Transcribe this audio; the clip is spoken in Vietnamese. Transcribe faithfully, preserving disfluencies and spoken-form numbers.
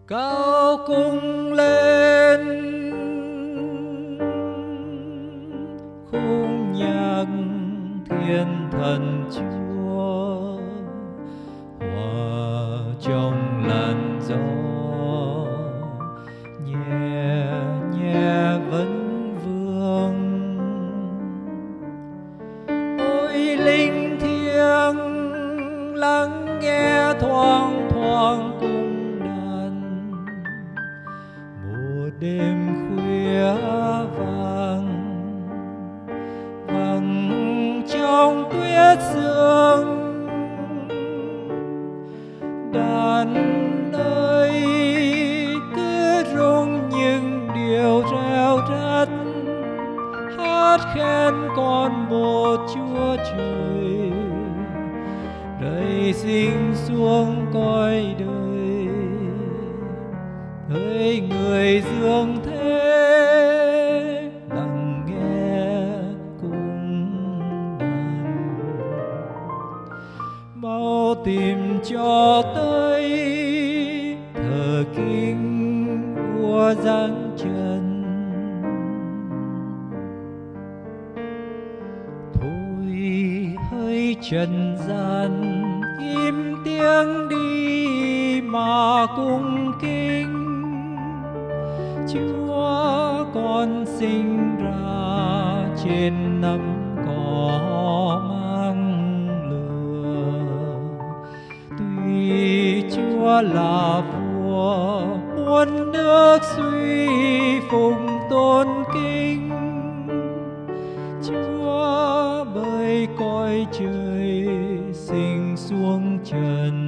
cao cung lên khung nhạc thiên thần Chúa, hòa trong làn gió nhẹ nhẹ vấn vương. Ôi linh thiêng lắng nghe thoáng thoáng cung đàn, một đêm khuya vàng vắng trong tuyết sương. Đàn ơi cứ rung những điều reo rắt, hát khen con một Chúa Trời, rơi sinh xuống cõi đời. Hỡi người dương thế lắng nghe cung đàn, mau tìm cho tới thờ kinh vua giáng trần. Thôi hỡi trần gian im tiếng đi mà cung kính Chúa con sinh ra trên nấm cỏ mang lửa. Tuy Chúa là vua muôn nước suy phụng tôn kính, Chúa bởi cõi trời sinh xuống trần